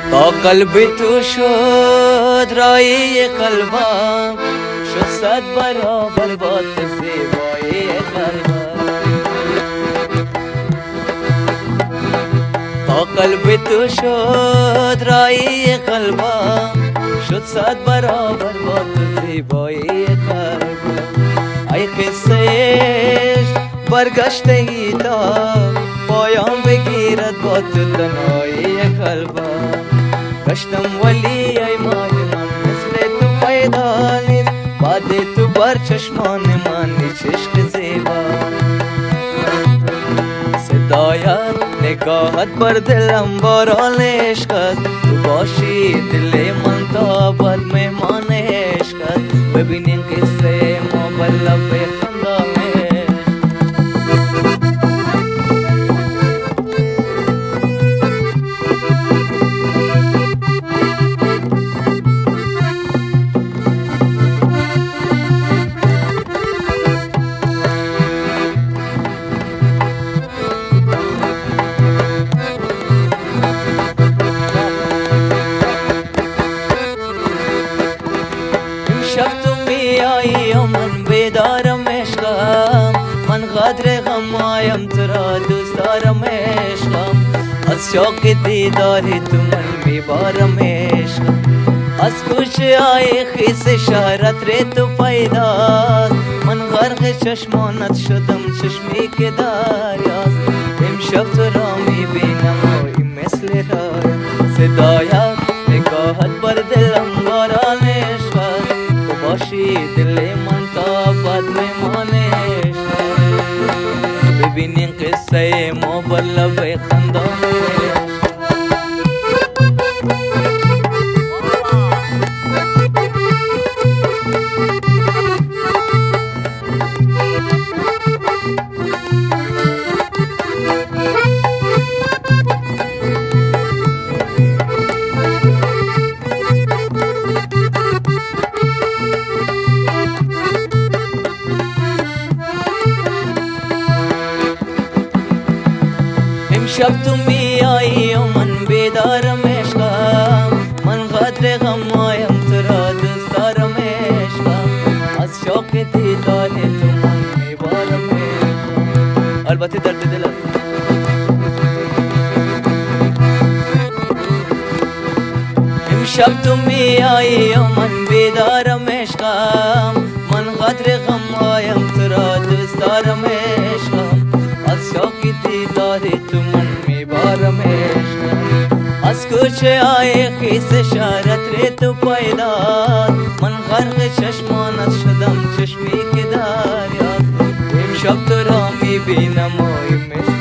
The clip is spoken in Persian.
تا قلب تو شد رای قلبم، شد 100 برابر با تو زیبای قلبم. تا قلب تو شد رای قلبم، شد 100 برابر با تو زیبای قلبم. ای قصهش برگشته تا پایان بگیرد با تو تنهایی قلبم. گشتم ولی ای ماه من مثل تو پیدا نیست، بعد تو بر چشمان من هیچ عشق زیبا. صدایت نگاهت بر دلم باران عشق است، تو باشی دل من تا ابد مهمان عشق است. ببینین قصه ما بر لب خندان و من بیدارم عشقم، من قدر غم آیم تو را دوست دارم عشقم. از شوق دیدار تو من میبارم عشقم. از کوچه های خیس شهرت ری تو پیداست، من غرق چشمانت شدم چشمی که دریاست. امشب تو را میبینم و این مثل رایم، صدایت نگاهت بر دلم باران عشق است. تو باشی دل من تا بد میمانش. ببینین قصه ما بر لب خندان. شب تو می آیی و من بیدارم عشقم، من قدر غم آیم تو را دوست دارم عشقم. از شوق دیدار تو من میبارم عشقم. البته درد دل است. امشب تو می آیی و من بیدارم عشقم، من قدر غم آیم تو را دوست دارم عشقم. از شوق دیدار تو من میبارم عشقم. از کوچه های خیس شهرت ری تو پیداست، من غرق چشمانت شدم چشمی که دریاست. امشب تو را میبینم و